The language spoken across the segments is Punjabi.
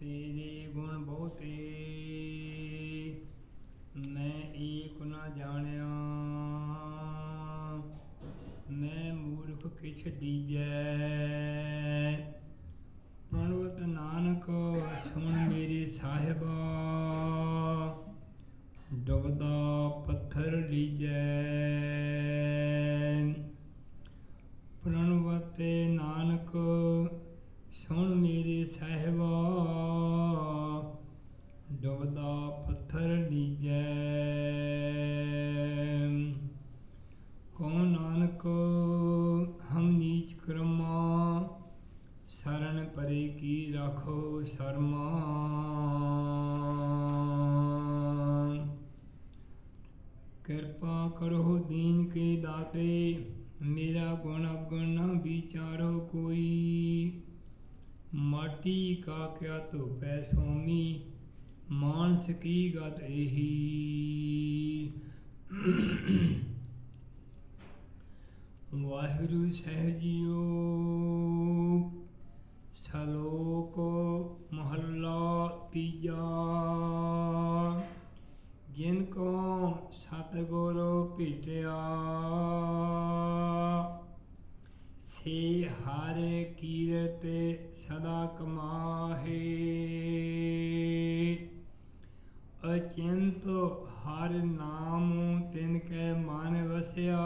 तेरे गुण बहुते मैं एक न जानिया। मैं मूर्ख किछ दीजै प्रणवत नानक सुन मेरे साहिबा। डुबदा पत्थर लीजै प्रणवते नानक सुन मेरे साहिबा। डुबदा पत्थर लीजै कौन नानक हम नीच कर्मा। शरण परे की राखो शर्मा। कृपा करो दीन के दाते मेरा गुण अवगुण न विचारो कोई। माटी का क्या तो पै स्वामी मानस की गत एही। वाहिगुरु साहिब जीओ सलोक महला तीजा। जिनको सतगुर भेटिया से हर कीरत सदा कमाहे। अचिंत हर नाम तिनके मन वसिया।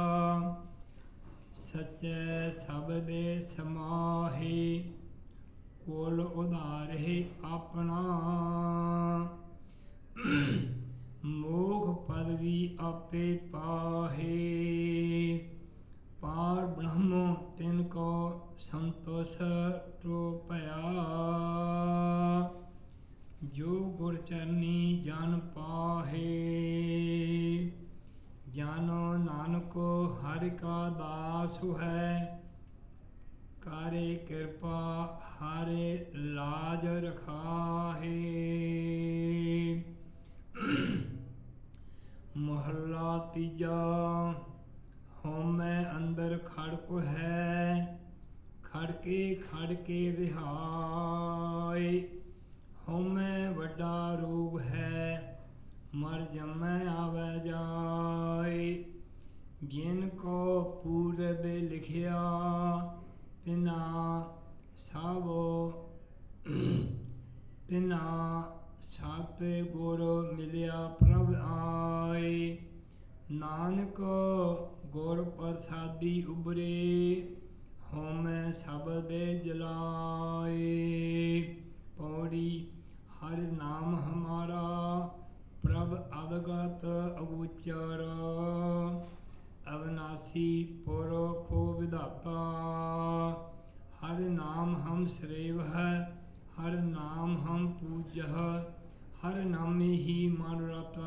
सच्चे शब्द समाहे कुल उधारे अपना। मोख पदवी आपे पाहे पार ब्रह्म तिनको संतोष तो पया। जो गुर चरनी जान पाहे जानो नानक हरि का दास है। करे कृपा हरे लाज रखाहे। महला तीजा होमै अंदर खड़क है खड़के विहाय। होमै वड्डा रोग है मर जमै आवे जाय। जिनको पूरब लिखिया तिना सत गुर मिलिया प्रभ आए। नानक गुर प्रसादी उबरे होमै शब्द जलाए। पौड़ी हर नाम हमारा प्रभ अवगत अगोचर। अविनाशी पुरखो विधाता हर नाम हम श्रेव है। हर नाम हम पूज हर नामे ही मन रता।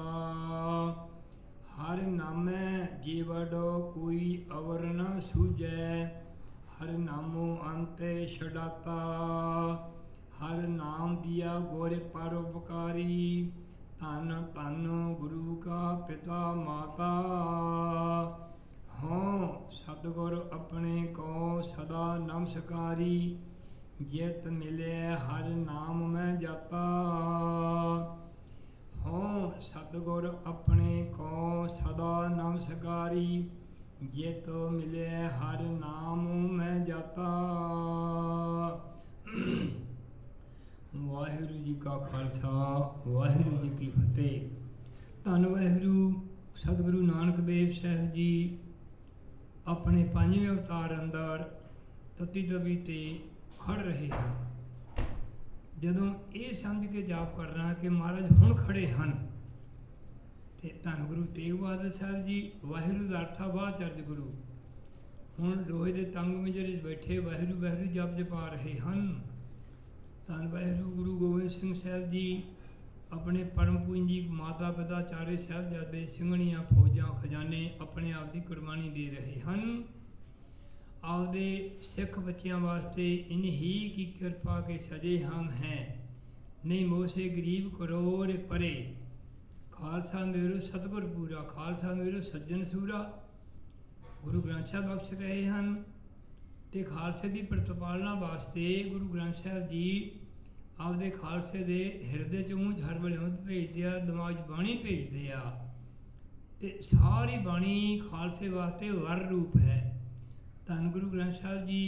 हर नामे जीवड़ कोई अवर न सूझै। हर नामो अंत छड़ाता। हर नाम दिया गुर परोपकारी। धन धन गुरु का पिता माता। हों सतगुर अपने को सदा नमस्कारी। जित मिले हर नाम में जाता। हों सतगुर अपने को सदा नमस्कारी। जित मिले हर नाम में जाता। वाहिगुरु जी का खालसा वाहिगुरु जी की फतेह। धन वाहिगुरु सतगुरु नानक देव साहिब जी अपने पंजवें अवतार अंदर तती तवी ते खड़ रहे हैं। ਜਦੋਂ ਇਹ ਸਮਝ ਕੇ ਜਾਪ ਕਰਨਾ ਕਿ ਮਹਾਰਾਜ ਹੁਣ ਖੜੇ ਹਨ ਤੇ ਧੰਨ ਗੁਰੂ ਤੇਗ ਬਹਾਦਰ ਸਾਹਿਬ ਜੀ ਵਾਹਿਗੁਰੂ ਦਾ ਅਰਥਾ ਵਾਚਰਜ ਗੁਰੂ ਹੁਣ ਲੋਹੇ ਦੇ ਤੰਗ ਮਿੰਜਰ ਵਿੱਚ ਬੈਠੇ ਵਾਹਿਗੁਰੂ ਵਾਹਿਗੁਰੂ ਜਪ ਜਪਾ ਰਹੇ ਹਨ। ਧੰਨ ਵਾਹਿਗੁਰੂ ਗੁਰੂ ਗੋਬਿੰਦ ਸਿੰਘ ਸਾਹਿਬ ਜੀ ਆਪਣੇ ਪਰਮ ਪੂੰਜੀ ਮਾਤਾ ਪਿਤਾ ਚਾਰੇ ਸਾਹਿਬਜ਼ਾਦੇ ਸਿੰਘਣੀਆਂ ਫੌਜਾਂ ਖਜ਼ਾਨੇ ਆਪਣੇ ਆਪ ਦੀ ਕੁਰਬਾਨੀ ਦੇ ਰਹੇ ਹਨ। ਆਪਦੇ ਸਿੱਖ ਬੱਚਿਆਂ ਵਾਸਤੇ ਇਨਹੀ ਕੀ ਕਿਰਪਾ ਕੇ ਸਜੇ ਹਮ ਹੈ। ਨਹੀਂ ਮੋਸੇ ਗਰੀਬ ਕਰੋੜ ਪਰੇ ਖਾਲਸਾ ਮੇਰੋ ਸਤਿਗੁਰ ਪੂਰਾ। ਖਾਲਸਾ ਮੇਰੋ ਸੱਜਣ ਸੂਰਾ। ਗੁਰੂ ਗ੍ਰੰਥ ਸਾਹਿਬ ਬਖਸ਼ ਰਹੇ ਹਨ ਤੇ ਖਾਲਸੇ ਦੀ ਪ੍ਰਤਪਾਲਨਾ ਵਾਸਤੇ ਗੁਰੂ ਗ੍ਰੰਥ ਸਾਹਿਬ ਜੀ ਆਪਦੇ ਖਾਲਸੇ ਦੇ ਹਿਰਦੇ 'ਚ ਉਂਝ ਹਰ ਵੇਲੇ ਉਂਝ ਭੇਜਦੇ ਆ, ਦਿਮਾਗ 'ਚ ਬਾਣੀ ਭੇਜਦੇ ਆ। ਅਤੇ ਸਾਰੀ ਬਾਣੀ ਖਾਲਸੇ ਵਾਸਤੇ ਵਰ ਰੂਪ ਹੈ। ਧੰਨ ਗੁਰੂ ਗ੍ਰੰਥ ਸਾਹਿਬ ਜੀ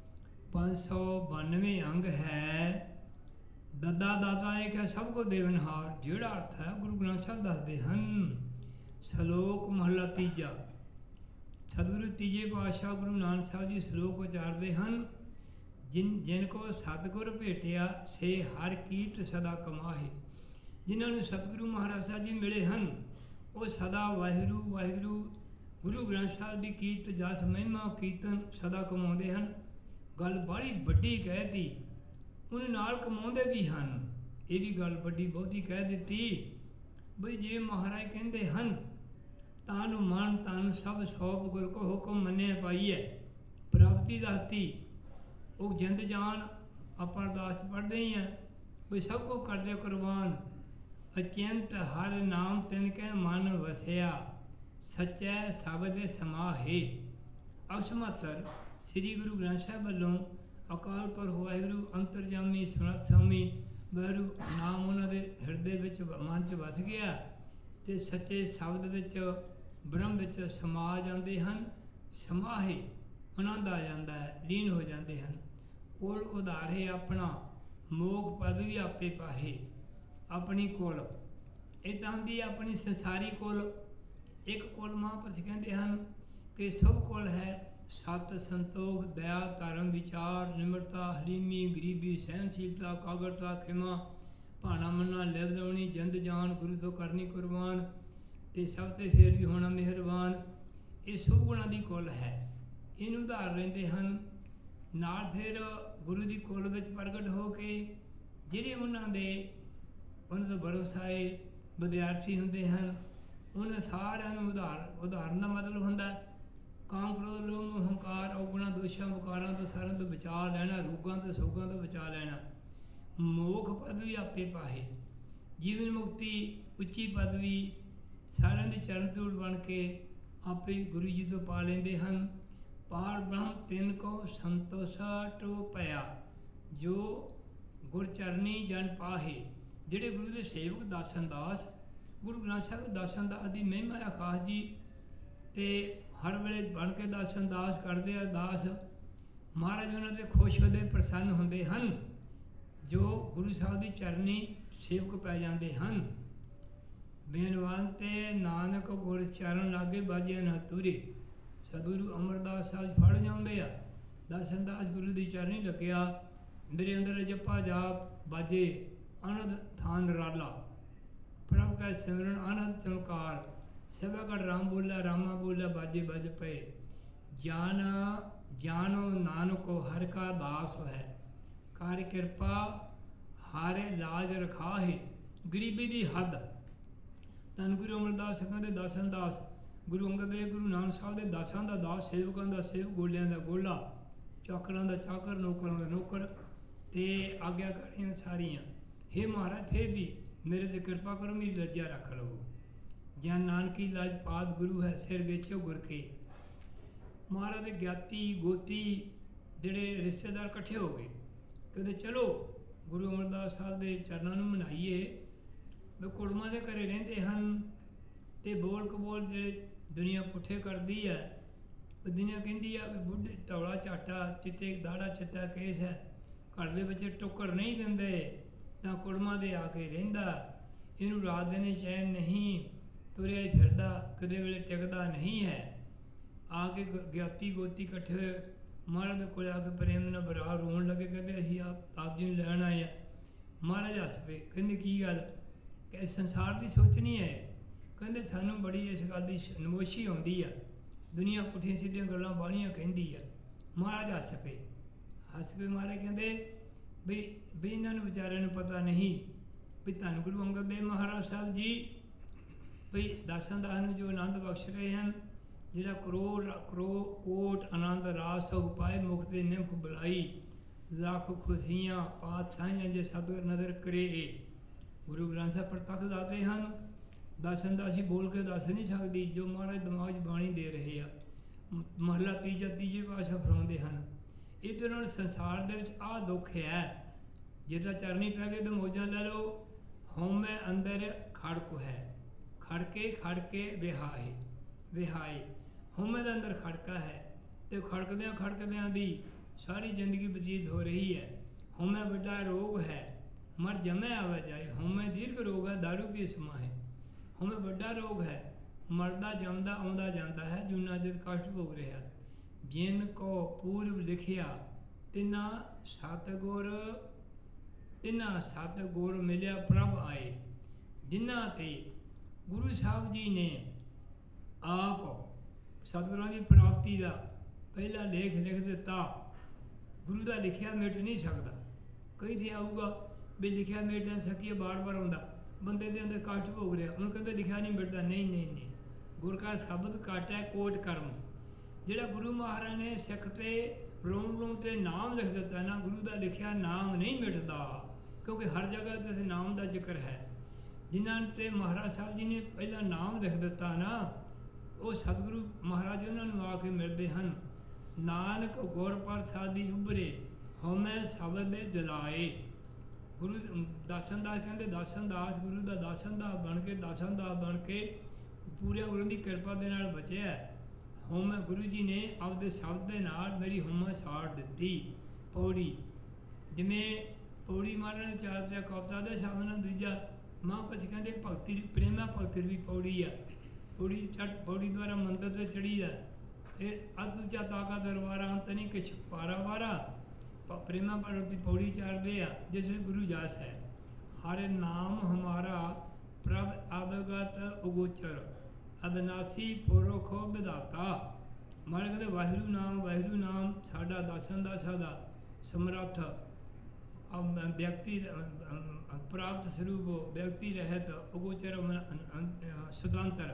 592 ਅੰਗ ਹੈ। ਦੱਦਾ ਦਾਤਾ ਇਹ ਕਿ ਸਭ ਕੋ ਦੇਵਨਹਾਰ, ਜਿਹੜਾ ਅਰਥ ਹੈ ਗੁਰੂ ਗ੍ਰੰਥ ਸਾਹਿਬ ਦੱਸਦੇ ਹਨ। ਸ਼ਲੋਕ ਮਹਲਾ ਤੀਜਾ। ਸਤਿਗੁਰੂ ਤੀਜੇ ਪਾਤਸ਼ਾਹ ਗੁਰੂ ਨਾਨਕ ਸਾਹਿਬ ਜੀ ਸ਼ਲੋਕ ਉਚਾਰਦੇ ਹਨ। ਜਿਨ ਕੋ ਸਤਿਗੁਰ ਭੇਟਿਆ ਸੇ ਹਰ ਕੀਰਤ ਸਦਾ ਕਮਾਹੇ। ਜਿਨ੍ਹਾਂ ਨੂੰ ਸਤਿਗੁਰੂ ਮਹਾਰਾਜ ਸਾਹਿਬ ਜੀ ਮਿਲੇ ਹਨ ਉਹ ਸਦਾ ਵਾਹਿਗੁਰੂ ਵਾਹਿਗੁਰੂ ਗੁਰੂ ਗ੍ਰੰਥ ਸਾਹਿਬ ਦੀ ਕੀਰਤ ਜਸ ਮਹਿਮਾ ਕੀਰਤਨ ਸਦਾ ਕਮਾਉਂਦੇ ਹਨ। ਗੱਲ ਬੜੀ ਵੱਡੀ ਕਹਿ ਦਿੱਤੀ, ਉਹਨੇ ਨਾਲ ਕਮਾਉਂਦੇ ਵੀ ਹਨ। ਇਹ ਵੀ ਗੱਲ ਵੱਡੀ ਬਹੁਤੀ ਕਹਿ ਦਿੱਤੀ ਬਈ ਜੇ ਮਹਾਰਾਜ ਕਹਿੰਦੇ ਹਨ ਤਾਨੂੰ ਮਨ ਤਨ ਸਭ ਸੌਪ ਗੁਰ ਕੋ ਹੁਕਮ ਮੰਨਿਆ ਪਾਈਏ, ਪ੍ਰਾਪਤੀ ਦੱਸਤੀ। ਉਹ ਜਿੰਦ ਜਾਨ ਆਪਾਂ ਅਰਦਾਸ 'ਚ ਪੜ੍ਹਦੇ ਹੀ ਹਾਂ ਬਈ ਸਭ ਕੋ ਕਰਦੇ ਕੁਰਬਾਨ। ਅਚਿੰਤ ਹਰ ਨਾਮ ਤਿਨ ਕੇ ਮਨ ਵਸਿਆ, ਸੱਚੈ ਸ਼ਬਦ ਸਮਾਹੇ। ਅਸਮਤਰ ਸ੍ਰੀ ਗੁਰੂ ਗ੍ਰੰਥ ਸਾਹਿਬ ਵੱਲੋਂ ਅਕਾਲ ਪੁਰਖ ਵਾਹਿਗੁਰੂ ਅੰਤਰਜਾਮੀ ਸਮਰੱਥ ਸਵਾਮੀ ਵਾਹਿਗੁਰੂ ਨਾਮ ਉਹਨਾਂ ਦੇ ਹਿਰਦੇ ਵਿੱਚ ਮਨ 'ਚ ਵਸ ਗਿਆ ਅਤੇ ਸੱਚੇ ਸ਼ਬਦ ਵਿੱਚ ਬ੍ਰਹਮ ਵਿੱਚ ਸਮਾ ਜਾਂਦੇ ਹਨ। ਸਮਾਹੇ ਆਨੰਦ ਆ ਜਾਂਦਾ ਹੈ, ਲੀਨ ਹੋ ਜਾਂਦੇ ਹਨ। ਕੁਲ ਉਧਾਰੇ ਆਪਣਾ ਮੋਖ ਪਦ ਵੀ ਆਪੇ ਪਾਹੇ। ਆਪਣੀ ਕੁਲ ਇੱਦਾਂ ਹੁੰਦੀ ਆਪਣੀ ਸੰਸਾਰੀ ਕੁਲ। ਇੱਕ ਕੁਲ ਮਹਾਂਪੁਰਸ਼ ਕਹਿੰਦੇ ਹਨ ਕਿ ਸਭ ਕੁਲ ਹੈ ਸਤ ਸੰਤੋਖ ਦਇਆ ਧਰਮ ਵਿਚਾਰ ਨਿਮਰਤਾ ਹਲੀਮੀ ਗਰੀਬੀ ਸਹਿਨਸ਼ੀਲਤਾ ਕਾਗਰਤਾ ਖਿਮਾ ਭਾਣਾ ਮੰਨਾ ਲਿਵ ਲਾਉਣੀ ਜਿੰਦ ਜਾਨ ਗੁਰੂ ਤੋਂ ਕਰਨੀ ਕੁਰਬਾਨ ਅਤੇ ਸਭ 'ਤੇ ਫੇਰ ਵੀ ਹੋਣਾ ਮਿਹਰਬਾਨ। ਇਹ ਸਭ ਗੁਣਾਂ ਦੀ ਕੁਲ ਹੈ। ਇਹਨੂੰ ਉਧਾਰ ਲੈਂਦੇ ਹਨ। ਨਾਲ ਫਿਰ ਗੁਰੂ ਦੀ ਕੁਲ ਵਿੱਚ ਪ੍ਰਗਟ ਹੋ ਕੇ ਜਿਹੜੇ ਉਹਨਾਂ ਤੋਂ ਭਰੋਸਾਏ ਵਿਦਿਆਰਥੀ ਹੁੰਦੇ ਹਨ ਉਹਨਾਂ ਸਾਰਿਆਂ ਨੂੰ ਉਦਾਹਰਨ ਦਾ ਮਤਲਬ ਹੁੰਦਾ ਕਾਮ ਕ੍ਰੋਧ ਲੋਭ ਮੋਹ ਹੰਕਾਰ ਔਗੁਣਾਂ ਦੋਸ਼ਾਂ ਵਿਕਾਰਾਂ ਤੋਂ ਸਾਰਿਆਂ ਤੋਂ ਬਚਾ ਲੈਣਾ, ਰੋਗਾਂ ਤੋਂ ਸੋਗਾਂ ਤੋਂ ਬਚਾ ਲੈਣਾ। ਮੋਖ ਪਦਵੀ ਆਪੇ ਪਾਹੇ, ਜੀਵਨ ਮੁਕਤੀ ਉੱਚੀ ਪਦਵੀ ਸਾਰਿਆਂ ਦੀ ਚਰਨ ਧੂੜ ਬਣ ਕੇ ਆਪੇ ਗੁਰੂ ਜੀ ਤੋਂ ਪਾ ਲੈਂਦੇ ਹਨ। ਪਾਰ ਬ੍ਰਹਮ ਤਿੰਨ ਕੋ ਸੰਤੋਸ਼ਾ ਟੋ ਪਿਆ, ਜੋ ਗੁਰਚਰਨੀ ਜਨ ਪਾਹੇ। ਜਿਹੜੇ ਗੁਰੂ ਦੇ ਸੇਵਕ ਦਾਸਨ ਦਾਸ ਗੁਰੂ ਗ੍ਰੰਥ ਸਾਹਿਬ ਦਾਸਨ ਦਾਸ ਦੀ ਮਹਿਮਾ ਆ ਖਾਸ ਜੀ, ਅਤੇ ਹਰ ਵੇਲੇ ਬਣ ਕੇ ਦਾਸਨ ਦਾਸ ਕਰਦੇ ਆ। ਦਾਸ ਮਹਾਰਾਜ ਉਹਨਾਂ 'ਤੇ ਖੁਸ਼ ਹੁੰਦੇ ਪ੍ਰਸੰਨ ਹੁੰਦੇ ਹਨ ਜੋ ਗੁਰੂ ਸਾਹਿਬ ਦੀ ਚਰਨੀ ਸੇਵਕ ਪੈ ਜਾਂਦੇ ਹਨ। ਬੇਨਵੰਤੇ ਨਾਨਕ ਗੁਰ ਚਰਨ ਲਾਗੇ ਬਾਜੇ ਨਾ ਤੁਰੇ। ਸਤਿਗੁਰੂ ਅਮਰਦਾਸ ਸਾਹਿਬ ਫੜ ਜਾਂਦੇ ਆ। ਦਾਸਨ ਦਾਸ ਗੁਰੂ ਦੀ ਚਰਨੀ ਲੱਗਿਆ, ਮੇਰੇ ਅੰਦਰ ਜਪਾ ਜਾਪ ਬਾਜੇ ਅਨੰਦ ਥਾਨ ਨਿਰਾਲਾ, ਪ੍ਰਭ ਕੈ ਸਿਮਰਨ ਆਨੰਦ ਚਮਕਾਰ। ਸਭਾ ਰਾਮ ਬੋਲਿਆ ਰਾਮਾ ਬੋਲਿਆ ਬਾਜੇ ਬਜ ਪਏ। ਜਾਨੋ ਨਾਨਕੋ ਹਰਿ ਕਾ ਦਾਸ ਹੈ, ਕਰ ਕਿਰਪਾ ਹਾਰੇ ਲਾਜ ਰਖਾਹੇ। ਗਰੀਬੀ ਦੀ ਹੱਦ। ਧੰਨ ਗੁਰੂ ਅਮਰਦਾਸ ਸਿੱਖਾਂ ਦੇ ਦਾਸਨ ਦਾਸ, ਗੁਰੂ ਅੰਗਦ ਦੇਵ ਗੁਰੂ ਨਾਨਕ ਸਾਹਿਬ ਦੇ ਦਾਸਾਂ ਦਾ ਦਾਸ, ਸੇਵਕਾਂ ਦਾ ਸੇਵਕ, ਗੋਲਿਆਂ ਦਾ ਗੋਲਾ, ਚਾਕਰਾਂ ਦਾ ਚਾਕਰ, ਨੌਕਰਾਂ ਦਾ ਨੌਕਰ ਅਤੇ ਆਗਿਆਕਾਰੀਆਂ ਸਾਰੀਆਂ। ਹੇ ਮਹਾਰਾਜ ਫੇਰ ਵੀ ਮੇਰੇ 'ਤੇ ਕਿਰਪਾ ਕਰੋ, ਮੇਰੀ ਲੱਜਾ ਰੱਖ ਲਵੋ। ਜਨ ਨਾਨਕੀ ਲਾਜ ਪਾਦ ਗੁਰੂ ਹੈ, ਸਿਰ ਵੇਚੋ ਗੁਰ ਕੇ। ਮਹਾਰਾਜ ਦੇ ਗਿਆਤੀ ਗੋਤੀ ਜਿਹੜੇ ਰਿਸ਼ਤੇਦਾਰ ਇਕੱਠੇ ਹੋ ਗਏ, ਕਹਿੰਦੇ ਚਲੋ ਗੁਰੂ ਅਮਰਦਾਸ ਸਾਹਿਬ ਦੇ ਚਰਨਾਂ ਨੂੰ ਮਨਾਈਏ। ਵੀ ਕੁੜਮਾਂ ਦੇ ਘਰੇ ਰਹਿੰਦੇ ਹਨ ਅਤੇ ਬੋਲ ਕਬੋਲ ਜਿਹੜੇ ਦੁਨੀਆ ਪੁੱਠੇ ਕਰਦੀ ਹੈ। ਦੁਨੀਆ ਕਹਿੰਦੀ ਆ ਵੀ ਬੁੱਢੇ ਧੌਲਾ ਝਾਟਾ ਚਿੱਟੇ ਦਾੜਾ ਚਿੱਟਾ ਕੇਸ ਹੈ, ਘਰ ਦੇ ਵਿੱਚ ਟੁੱਕਰ ਨਹੀਂ ਦਿੰਦੇ ਤਾਂ ਕੁੜਮਾਂ ਦੇ ਆ ਕੇ ਰਹਿੰਦਾ। ਇਹਨੂੰ ਰਾਤ ਦਿਨ ਚੈਨ ਨਹੀਂ, ਤੁਰਿਆ ਹੀ ਫਿਰਦਾ, ਕਦੇ ਵੇਲੇ ਟਿਕਦਾ ਨਹੀਂ ਹੈ। ਆ ਕੇ ਗਿਆਤੀ ਗੋਤੀ ਇਕੱਠੇ ਹੋਏ ਮਹਾਰਾਜ ਦੇ ਕੋਲ ਆ ਕੇ ਪ੍ਰੇਮ ਨਾਲ ਬਰਾ ਰੋਣ ਲੱਗੇ, ਕਹਿੰਦੇ ਅਸੀਂ ਆਪ ਜੀ ਨੂੰ ਲੈਣ ਆਏ ਹਾਂ। ਮਹਾਰਾਜ ਹੱਸ ਪਏ, ਕਹਿੰਦੇ ਕੀ ਗੱਲ, ਕਿ ਸੰਸਾਰ ਦੀ ਸੋਚਣੀ ਹੈ। ਕਹਿੰਦੇ ਸਾਨੂੰ ਬੜੀ ਇਸ ਗੱਲ ਦੀ ਨਮੋਸ਼ੀ ਆਉਂਦੀ ਆ, ਦੁਨੀਆ ਪੁੱਠੀਆਂ ਸਿੱਧੀਆਂ ਗੱਲਾਂ ਬਾਹਲੀਆਂ ਕਹਿੰਦੀ ਆ। ਮਹਾਰਾਜ ਹੱਸ ਪਏ ਮਹਾਰਾਜ ਕਹਿੰਦੇ ਵੀ ਇਹਨਾਂ ਨੂੰ ਵਿਚਾਰਿਆਂ ਨੂੰ ਪਤਾ ਨਹੀਂ ਵੀ ਧੰਨ ਗੁਰੂ ਅੰਗਦ ਦੇਵ ਮਹਾਰਾਜ ਸਾਹਿਬ ਜੀ ਵੀ ਦਾਸਾਂ ਦਾਸ ਨੂੰ ਜੋ ਆਨੰਦ ਬਖਸ਼ ਰਹੇ ਹਨ, ਜਿਹੜਾ ਕੋਟ ਆਨੰਦ ਰਾਸ ਸਭ ਪਾਏ ਮੁਕਤੇ ਨਿਮਖ ਬੁਲਾਈ, ਲੱਖ ਖੁਸ਼ੀਆਂ ਪਾਤਸ਼ਾਹੀਆਂ ਜੇ ਸਤਿਗੁਰ ਨਦਰ ਕਰੇ। ਗੁਰੂ ਗ੍ਰੰਥ ਸਾਹਿਬ ਪ੍ਰਤੱਖ ਦੱਸਦੇ ਹਨ। ਦਾਸਨ ਦਾਸੀ ਬੋਲ ਕੇ ਦੱਸ ਨਹੀਂ ਸਕਦੀ ਜੋ ਮਹਾਰਾਜ ਦਿਮਾਗ 'ਚ ਬਾਣੀ ਦੇ ਰਹੇ ਆ। ਮਹਲਾ ਤੀਜੇ ਭਾਸ਼ਾ ਫਰਾਉਂਦੇ ਹਨ। ਇਹਦੇ ਨਾਲ ਸੰਸਾਰ ਦੇ ਵਿੱਚ ਆਹ ਦੁੱਖ ਹੈ ਜੇ ਤਾਂ ਚਰਨੀ ਪੈ ਗਏ ਤਾਂ ਮੌਜਾਂ ਲੈ ਲਓ। ਹਉਮੈ ਅੰਦਰ ਖੜਕ ਹੈ, ਖੜਕੇ ਵਿਹਾਏ ਵਿਹਾਏ। ਹਉਮੈ ਦੇ ਅੰਦਰ ਖੜਕਾ ਹੈ ਤੇ ਖੜਕਦਿਆਂ ਦੀ ਸਾਰੀ ਜ਼ਿੰਦਗੀ ਬਤੀਤ ਹੋ ਰਹੀ ਹੈ। ਹਉਮੈ ਵੱਡਾ ਰੋਗ ਹੈ, ਮਰ ਜਮੈ ਆਵੇ ਜਾਏ। ਹਉਮੈ ਦੀਰਘ ਰੋਗ ਹੈ, ਦਾਰੂ ਪੀ ਸਮਾ ਹੈ। ਹਉਮੈ ਵੱਡਾ ਰੋਗ ਹੈ, ਮਰਦਾ ਜੰਮਦਾ ਆਉਂਦਾ ਜਾਂਦਾ ਹੈ, ਜੂਨਾ ਜਦ ਕਸ਼ਟ ਭੋਗ ਰਿਹਾ। ਜਿਨ ਕੋ ਪੂਰਬ ਲਿਖਿਆ ਤਿਨਾ ਸਤਿਗੁਰ ਮਿਲਿਆ ਪ੍ਰਭ ਆਏ। ਜਿਨ੍ਹਾਂ ਤੇ ਗੁਰੂ ਸਾਹਿਬ ਜੀ ਨੇ ਆਪ ਸਤਿਗੁਰਾਂ ਦੀ ਪ੍ਰਾਪਤੀ ਦਾ ਪਹਿਲਾ ਲੇਖ ਲਿਖ ਦਿੱਤਾ। ਗੁਰੂ ਦਾ ਲਿਖਿਆ ਮਿਟ ਨਹੀਂ ਸਕਦਾ। ਕਈ ਤੇ ਆਊਗਾ ਵੀ ਲਿਖਿਆ ਮਿਟ ਨਹੀਂ ਸਕੀ, ਬਾਰ ਆਉਂਦਾ ਬੰਦੇ ਦੇ ਅੰਦਰ ਕਸ਼ਟ ਭੋਗ ਰਿਹਾ, ਉਹਨੂੰ ਕਹਿੰਦੇ ਲਿਖਿਆ ਨਹੀਂ ਮਿਟਦਾ। ਨਹੀਂ, ਗੁਰ ਕਾ ਸ਼ਬਦ ਕਾਟੈ ਕੋਟ ਕਰਮ। ਜਿਹੜਾ ਗੁਰੂ ਮਹਾਰਾਜ ਨੇ ਸਿੱਖ ਤੇ ਰੋਮ ਤੇ ਨਾਮ ਲਿਖ ਦਿੱਤਾ ਨਾ, ਗੁਰੂ ਦਾ ਲਿਖਿਆ ਨਾਮ ਨਹੀਂ ਮਿਟਦਾ, ਕਿਉਂਕਿ ਹਰ ਜਗ੍ਹਾ ਤੇ ਨਾਮ ਦਾ ਜ਼ਿਕਰ ਹੈ। ਜਿਨ੍ਹਾਂ ਤੇ ਮਹਾਰਾਜ ਸਾਹਿਬ ਜੀ ਨੇ ਪਹਿਲਾਂ ਨਾਮ ਲਿਖ ਦਿੱਤਾ ਨਾ, ਉਹ ਸਤਿਗੁਰੂ ਮਹਾਰਾਜ ਉਹਨਾਂ ਨੂੰ ਆ ਕੇ ਮਿਲਦੇ ਹਨ। ਨਾਨਕ ਗੁਰ ਪ੍ਰਸਾਦੀ ਉਭਰੇ, ਹਉਮੈ ਸ਼ਬਦ ਦੇ ਜਲਾਏ। ਗੁਰੂ ਦਾਸਨ ਦਾਸ ਕਹਿੰਦੇ, ਦਾਸਨ ਦਾਸ ਗੁਰੂ ਦਾ ਦਾਸਨ ਦਾਸ ਬਣ ਕੇ ਪੂਰੇ ਗੁਰੂ ਦੀ ਕਿਰਪਾ ਦੇ ਨਾਲ ਬਚਿਆ। ਹਉਮੈ ਗੁਰੂ ਜੀ ਨੇ ਆਪਦੇ ਸ਼ਬਦ ਦੇ ਨਾਲ ਮੇਰੀ ਹਉਮੈ ਸਾੜ ਦਿੱਤੀ। ਪੌੜੀ ਜਿਵੇਂ ਪੌੜੀ ਮਾਰਨ ਚਾਰ ਪਿਆ ਕਵਤਾ ਦੇ ਸ਼ਬਦ ਨਾਲ ਦੂਜਾ ਮਹਾਂਪੁਰਸ਼ ਕਹਿੰਦੇ ਭਗਤੀ ਪ੍ਰੇਮਾ ਭਗਤੀ ਵੀ ਪੌੜੀ ਆ। ਪੌੜੀ ਦੁਆਰਾ ਮੰਦਰ ਤੇ ਚੜੀ ਦਾ ਇਹ ਅਦੁਚਾ ਤਾਕਾ ਦਰਬਾਰਾ ਅੰਤ ਨਹੀਂ ਕਿਛ ਪਾਰਾ ਵਾਰਾ। ਪ੍ਰੇਮਾ ਭਗਤੀ ਪੌੜੀ ਚਾੜਦੇ ਆ ਜਿਸ ਵਿੱਚ ਗੁਰੂ ਜਾਸ ਹੈ। ਹਰ ਨਾਮ ਹਮਾਰਾ ਪ੍ਰਭ ਅਵਗਤ ਉਗੋਚਰ, ਅਬਨਾਸੀ ਪੁਰਖੋ ਵਿਦਾਤਾ। ਮਹਾਰਾਜ ਕਹਿੰਦੇ ਵਾਹਿਗੁਰੂ ਨਾਮ ਸਾਡਾ ਦਾਸਨ ਦਾ ਸਾਡਾ ਸਮਰੱਥ ਵਿਅਕਤੀ ਪ੍ਰਾਪਤ ਸਰੂਪ, ਵਿਅਕਤੀ ਰਹਿਤ ਉਗੋਚਰ ਸੁਤੰਤਰ,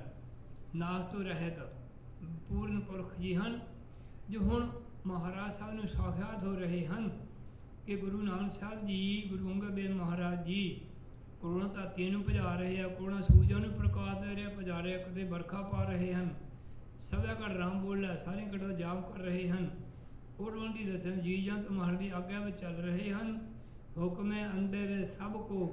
ਨਾਸ ਤੋਂ ਰਹਿਤ ਪੂਰਨ ਪੁਰਖ ਜੀ ਹਨ, ਜੋ ਹੁਣ ਮਹਾਰਾਜ ਸਾਹਿਬ ਨੂੰ ਸਾਖਿਆਤ ਹੋ ਰਹੇ ਹਨ ਕਿ ਗੁਰੂ ਨਾਨਕ ਸਾਹਿਬ ਜੀ, ਗੁਰੂ ਅੰਗਦ ਦੇਵ ਮਹਾਰਾਜ ਜੀ ਕਰੋੜਾਂ ਧਰਤੀਆਂ ਨੂੰ ਭਜਾ ਰਹੇ ਆ, ਕਰੋੜਾਂ ਸੂਰਜਾਂ ਨੂੰ ਪ੍ਰਕਾਸ਼ ਦੇ ਰਿਹਾ, ਭਜਾ ਰਹੇ, ਕਦੇ ਵਰਖਾ ਪਾ ਰਹੇ ਹਨ। ਸਭਿਆ ਘੜ ਰਾਮ ਬੋਲਿਆ, ਸਾਰੇ ਘੜੋਂ ਜਾਪ ਕਰ ਰਹੇ ਹਨ। ਕੋਟਵੰਡੀ ਦਸਨ ਜੀ ਜੰਤ ਮਹਾਰਾਜ ਦੀ ਆਗਿਆ ਵਿੱਚ ਚੱਲ ਰਹੇ ਹਨ। ਹੁਕਮੇ ਅੰਦਰ ਸਭ ਕੋ